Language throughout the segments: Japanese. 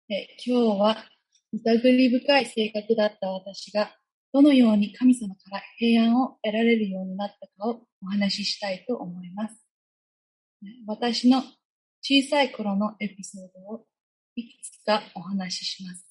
今日は疑り深い性格だった私がどのように神様から平安を得られるようになったかをお話ししたいと思います。私の小さい頃のエピソードをいくつかお話しします。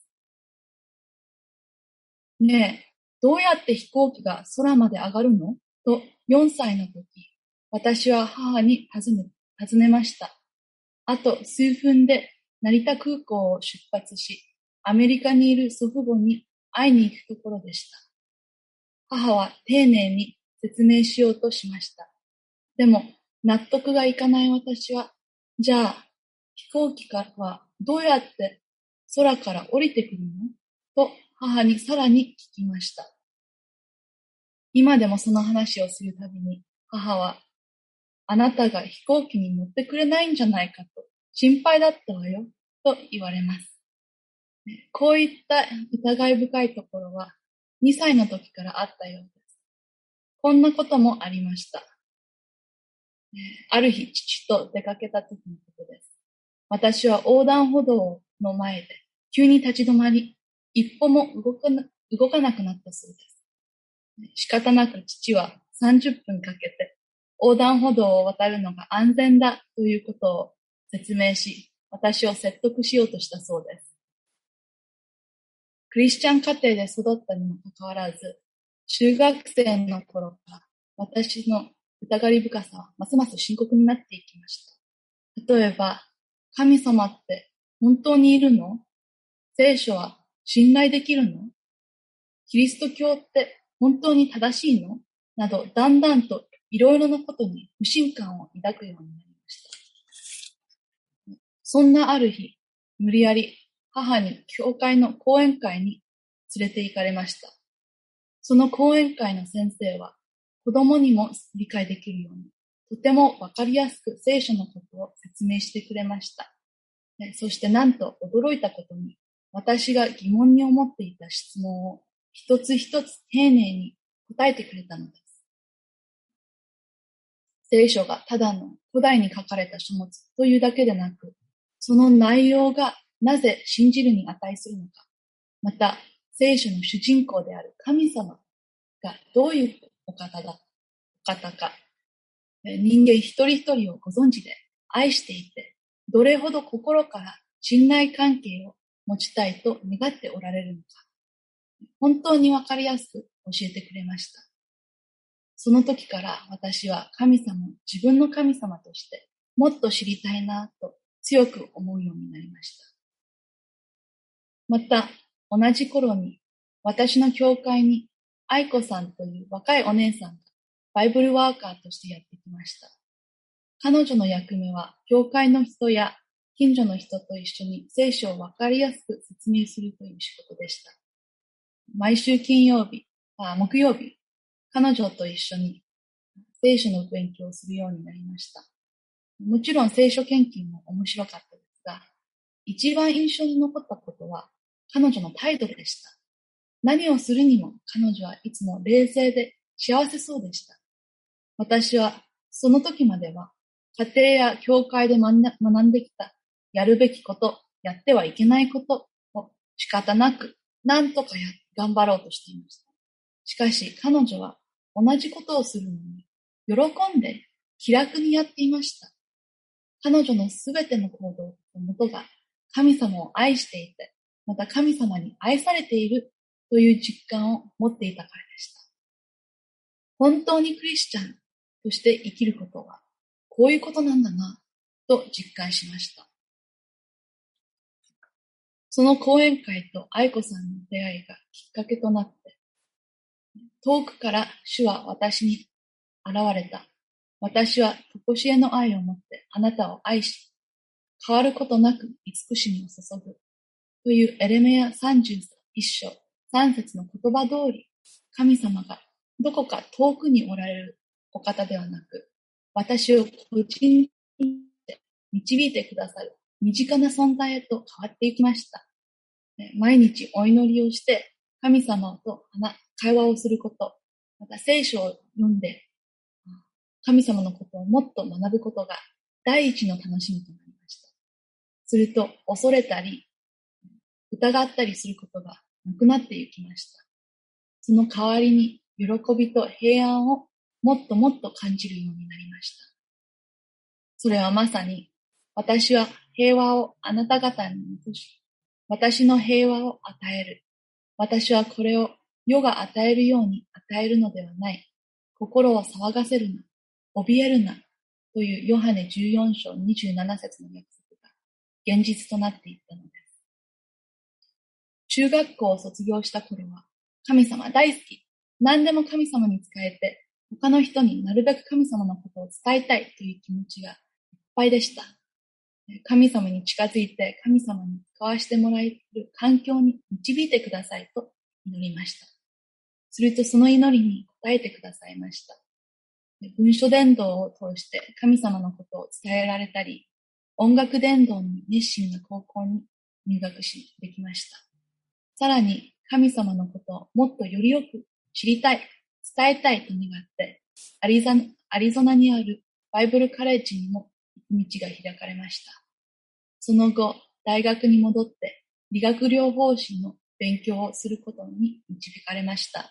ねえ、どうやって飛行機が空まで上がるのと4歳の時、私は母に尋ねました。あと数分で成田空港を出発し、アメリカにいる祖父母に会いに行くところでした。母は丁寧に説明しようとしました。でも納得がいかない私は、じゃあ飛行機からはどうやって空から降りてくるのと母にさらに聞きました。今でもその話をするたびに母は、あなたが飛行機に乗ってくれないんじゃないかと心配だったわよと言われます。こういった疑い深いところは2歳の時からあったようです。こんなこともありました。ある日父と出かけた時のことです。私は横断歩道の前で急に立ち止まり、一歩も動かなくなったそうです。仕方なく父は30分かけて横断歩道を渡るのが安全だということを説明し、私を説得しようとしたそうです。クリスチャン家庭で育ったにもかかわらず、中学生の頃から私の疑り深さはますます深刻になっていきました。例えば、神様って本当にいるの？聖書は信頼できるの？キリスト教って本当に正しいの？など、だんだんといろいろなことに不信感を抱くようになりました。そんなある日、無理やり母に教会の講演会に連れて行かれました。その講演会の先生は子供にも理解できるように、とてもわかりやすく聖書のことを説明してくれました。そしてなんと驚いたことに、私が疑問に思っていた質問を一つ一つ丁寧に答えてくれたのです。聖書がただの古代に書かれた書物というだけでなく、その内容がなぜ信じるに値するのか、また聖書の主人公である神様がどういうお方か、人間一人一人をご存知で愛していて、どれほど心から信頼関係を持ちたいと願っておられるのか、本当にわかりやすく教えてくれました。その時から私は神様を自分の神様としてもっと知りたいなと強く思うようになりました。また、同じ頃に私の教会に愛子さんという若いお姉さんがバイブルワーカーとしてやってきました。彼女の役目は教会の人や近所の人と一緒に聖書をわかりやすく説明するという仕事でした。毎週木曜日、彼女と一緒に聖書の勉強をするようになりました。もちろん聖書研究も面白かったですが、一番印象に残ったことは彼女の態度でした。何をするにも彼女はいつも冷静で幸せそうでした。私はその時までは家庭や教会で学んできたやるべきこと、やってはいけないことを仕方なく何とか頑張ろうとしていました。しかし彼女は同じことをするのに喜んで気楽にやっていました。彼女のすべての行動のもとが神様を愛していて、また神様に愛されているという実感を持っていたからでした。本当にクリスチャンとして生きることはこういうことなんだなと実感しました。その講演会と愛子さんの出会いがきっかけとなって、遠くから主は私に現れた。私は常しえの愛を持ってあなたを愛し、変わることなく慈しみを注ぐというエレメヤ31章3節の言葉通り、神様がどこか遠くにおられるお方ではなく、私を個人に導いてくださる身近な存在へと変わっていきました。毎日お祈りをして神様と会話をすること、また聖書を読んで神様のことをもっと学ぶことが第一の楽しみとなりました。すると恐れたり疑ったりすることがなくなっていきました。その代わりに喜びと平安をもっともっと感じるようになりました。それはまさに、私は平和をあなた方に移し、私の平和を与える。私はこれを世が与えるように与えるのではない。心を騒がせるな、怯えるな、というヨハネ14章27節の約束が現実となっていったのです。中学校を卒業した頃は、神様大好き。何でも神様に仕えて、他の人になるべく神様のことを伝えたいという気持ちがいっぱいでした。神様に近づいて神様に使わしてもらえる環境に導いてくださいと祈りました。するとその祈りに応えてくださいました。文書伝道を通して神様のことを伝えられたり、音楽伝道に熱心な高校に入学できました。さらに神様のことをもっとよりよく知りたい、伝えたいと願って、アリゾナにあるバイブルカレッジにも道が開かれました。その後、大学に戻って理学療法士の勉強をすることに導かれました。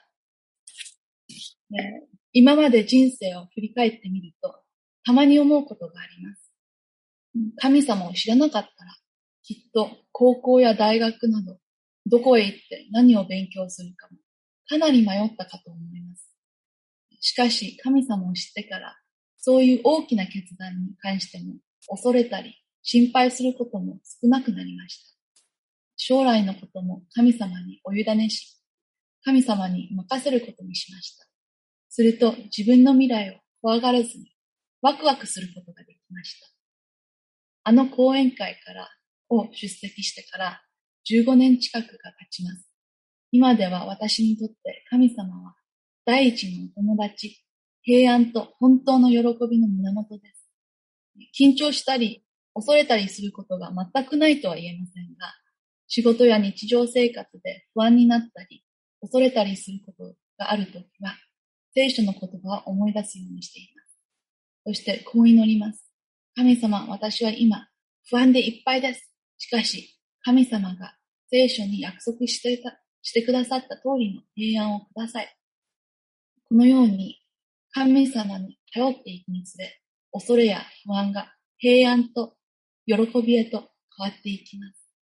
今まで人生を振り返ってみると、たまに思うことがあります。神様を知らなかったら、きっと高校や大学など、どこへ行って何を勉強するかも、かなり迷ったかと思います。しかし、神様を知ってから、そういう大きな決断に関しても、恐れたり、心配することも少なくなりました。将来のことも神様にお委ねし、神様に任せることにしました。すると自分の未来を怖がらずにワクワクすることができました。あの講演会を出席してから15年近くが経ちます。今では私にとって神様は第一のお友達、平安と本当の喜びの源です。緊張したり恐れたりすることが全くないとは言えませんが、仕事や日常生活で不安になったり恐れたりすることがあるときは、聖書の言葉を思い出すようにしています。そしてこう祈ります。神様、私は今不安でいっぱいです。しかし、神様が聖書に約束してくださった通りの平安をください。このように神様に頼っていくにつれ、恐れや不安が平安と喜びへと変わっていきます。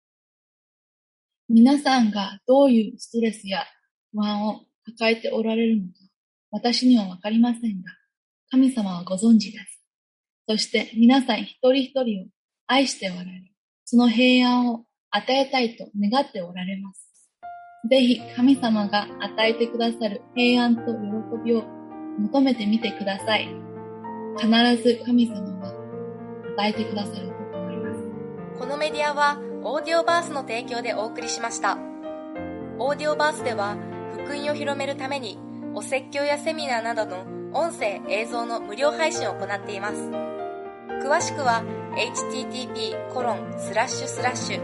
皆さんがどういうストレスや不安を抱えておられるのか、私にはわかりませんが、神様はご存知です。そして皆さん一人一人を愛しておられ、その平安を与えたいと願っておられます。ぜひ神様が与えてくださる平安と喜びを求めてみてください。必ず神様が与えてくださると思います。 このメディアはオーディオバースの提供でお送りしました。オーディオバースでは福音を広めるためにお説教やセミナーなどの音声・映像の無料配信を行っています。詳しくは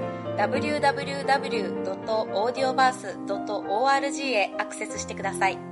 http://www.audioverse.org へアクセスしてください。